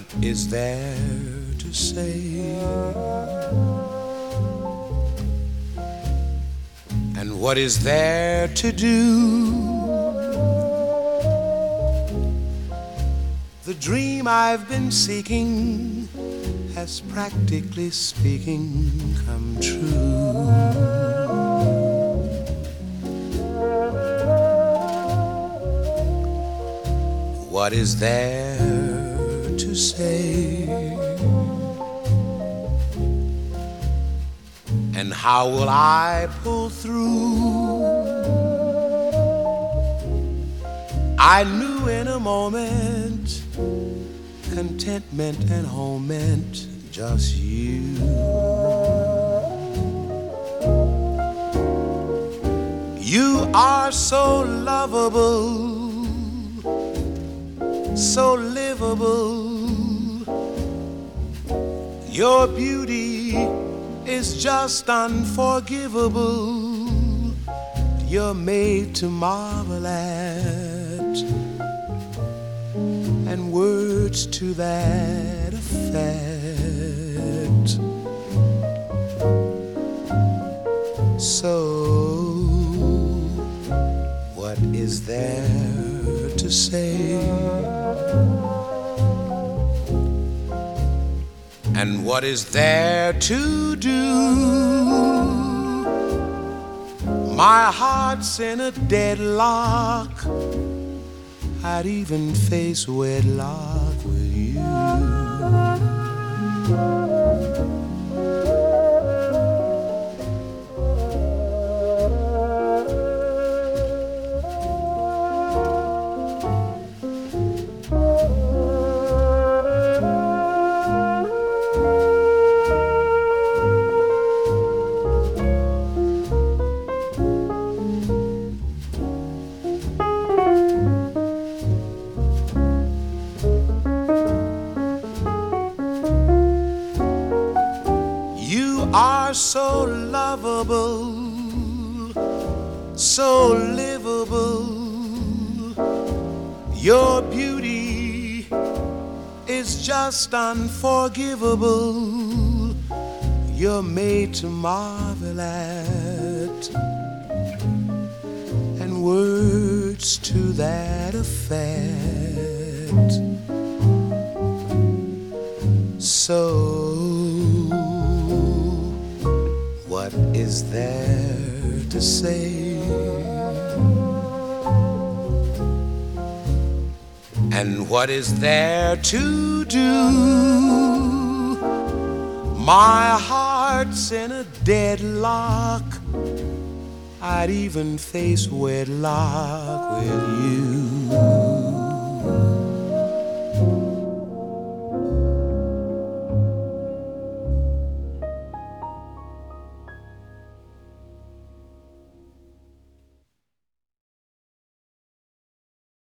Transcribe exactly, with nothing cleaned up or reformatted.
What is there to say? And what is there to do? The dream I've been seeking has, practically speaking, come true. What is there to say? And how will I pull through? I knew in a moment contentment and home meant just you. You are so lovable, so livable. Your beauty is just unforgivable. You're made to marvel at, and words to that effect. So, what is there to say? And what is there to do? My heart's in a deadlock. I'd even face wedlock with you. Are so lovable, so livable. Your beauty is just unforgivable. You're made to marvel at, and words to that effect. So, what is there to say? And what is there to do? My heart's in a deadlock. I'd even face wedlock with you.